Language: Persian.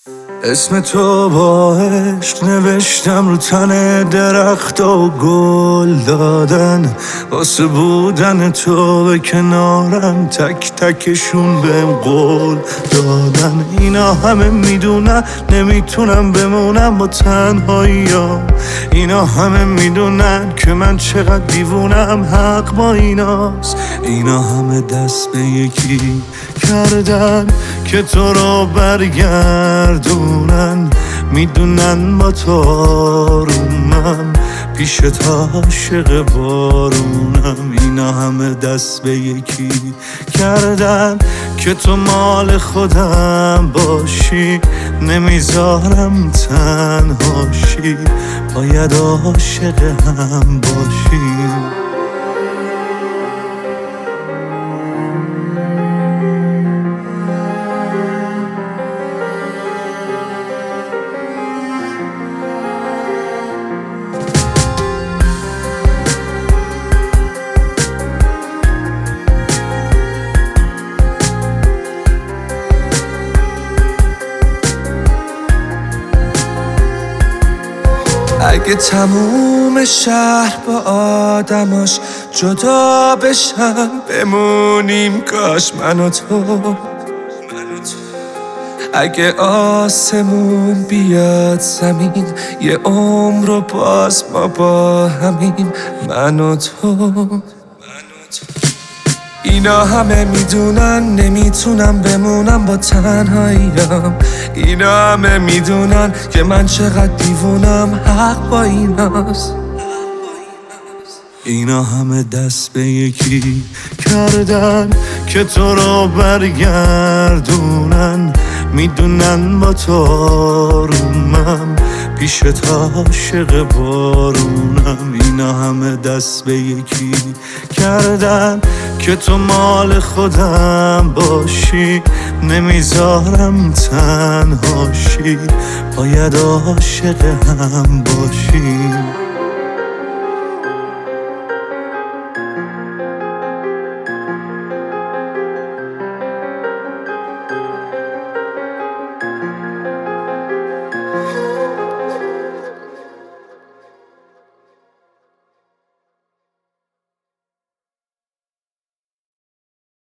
اسم تو با عشق نوشتم رو تن درخت و گل دادن، واسه بودن تو به کنارم تک تکشون بهم قول دادن. اینا همه میدونن نمیتونم بمونم با تنهاییام، اینا همه میدونن که من چقدر دیوونم، حق با ایناست. اینا همه دست به یکی کردن که تو رو برگردونن، میدونن با تو آرومم، پیشت عاشق بارونم. اینا همه دست به یکی کردن که تو مال خودم باشی، نمیذارم تنهاشی، باید عاشق هم باشیم. اگه تموم شهر با آدماش جدا بشن، بمونیم کاش من و تو. اگه آسمون بیاد زمین، یه عمر رو باز ما با همین، من و تو. اینا همه میدونن نمیتونم بمونم با تنهاییام، اینا همه میدونن که من چقدر دیوونم، حق با ایناست. اینا همه دست به یکی کردن که تو رو برگردونن، میدونن با تو آرومم، پیشت عاشق بارونم. اینا همه دست به یکی کردن که تو مال خودم باشی، نمیذارم تنهاشی، باید عاشق هم باشی.